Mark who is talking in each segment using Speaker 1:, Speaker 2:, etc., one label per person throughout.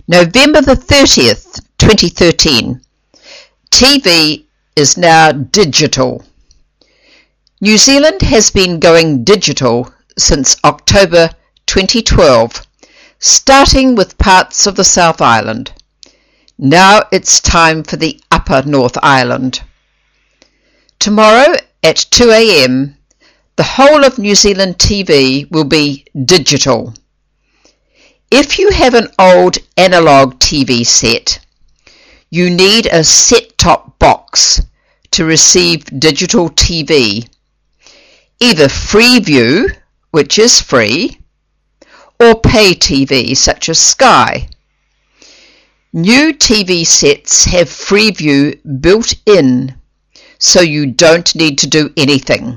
Speaker 1: November the 30th, 2013. TV is now digital. New Zealand has been going digital since October 2012, starting with parts of the South Island. Now it's time for the Upper North Island. Tomorrow at 2 a.m, the whole of New Zealand TV will be digital. If you have an old analog TV set, you need a set-top box to receive digital TV, either Freeview, which is free, or pay TV, such as Sky. New TV sets have Freeview built in, so you don't need to do anything.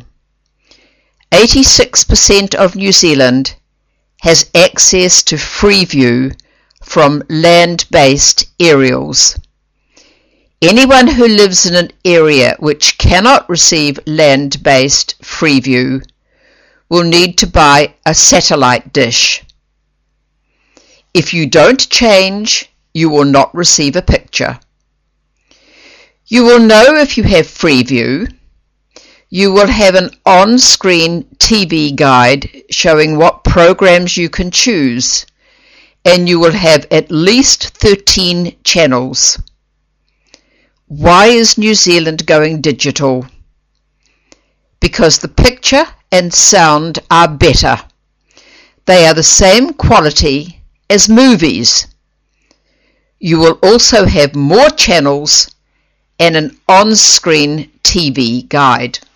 Speaker 1: 86% of New Zealand has access to Freeview from land-based aerials. Anyone who lives in an area which cannot receive land-based Freeview will need to buy a satellite dish. If you don't change, you will not receive a picture. You will know if you have Freeview. You will have an on-screen TV guide showing what programs you can choose, and you will have at least 13 channels. Why is New Zealand going digital? Because the picture and sound are better. They are the same quality as movies. You will also have more channels and an on-screen TV guide.